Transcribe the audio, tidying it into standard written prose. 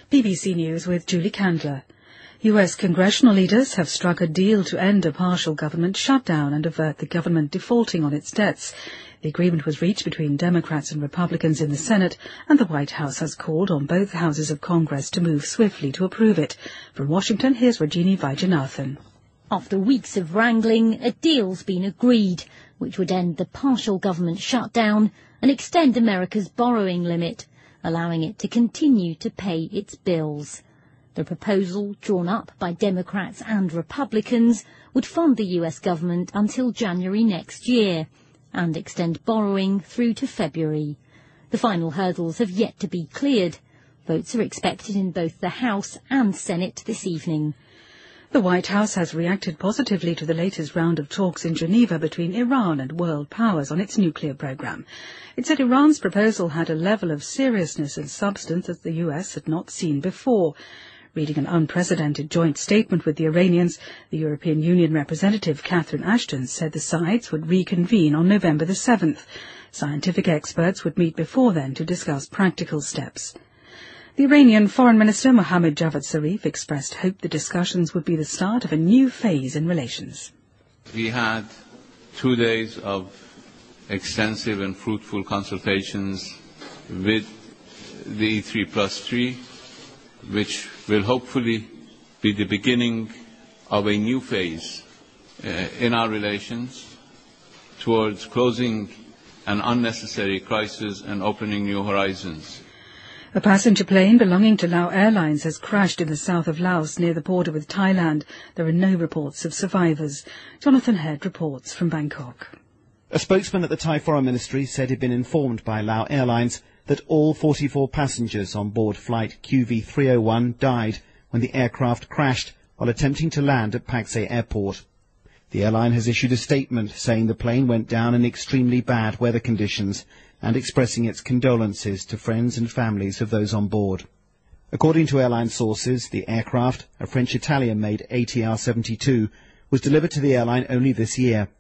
BBC News with Julie Candler. US congressional leaders have struck a deal to end a partial government shutdown and avert the government defaulting on its debts. The agreement was reached between Democrats and Republicans in the Senate, and the White House has called on both houses of Congress to move swiftly to approve it. From Washington, here's Rajini Vaidyanathan. After weeks of wrangling, a deal's been agreed, which would end the partial government shutdown and extend America's borrowing limit, allowing it to continue to pay its bills. The proposal, drawn up by Democrats and Republicans, would fund the US government until January next year and extend borrowing through to February. The final hurdles have yet to be cleared. Votes are expected in both the House and Senate this evening. The White House has reacted positively to the latest round of talks in Geneva between Iran and world powers on its nuclear program. It said Iran's proposal had a level of seriousness and substance that the US had not seen before. Reading an unprecedented joint statement with the Iranians, the European Union representative Catherine Ashton said the sides would reconvene on November the 7th. Scientific experts would meet before then to discuss practical steps. The Iranian Foreign Minister Mohammad Javad Zarif expressed hope the discussions would be the start of a new phase in relations. We had 2 days of extensive and fruitful consultations with the E3+3, which will hopefully be the beginning of a new phase in our relations towards closing an unnecessary crisis and opening new horizons. A passenger plane belonging to Lao Airlines has crashed in the south of Laos near the border with Thailand. There are no reports of survivors. Jonathan Head reports from Bangkok. A spokesman at the Thai Foreign Ministry said he'd been informed by Lao Airlines that all 44 passengers on board flight QV301 died when the aircraft crashed while attempting to land at Pak-se Airport. The airline has issued a statement saying the plane went down in extremely bad weather conditions and expressing its condolences to friends and families of those on board. According to airline sources, the aircraft, a French-Italian-made ATR-72, was delivered to the airline only this year.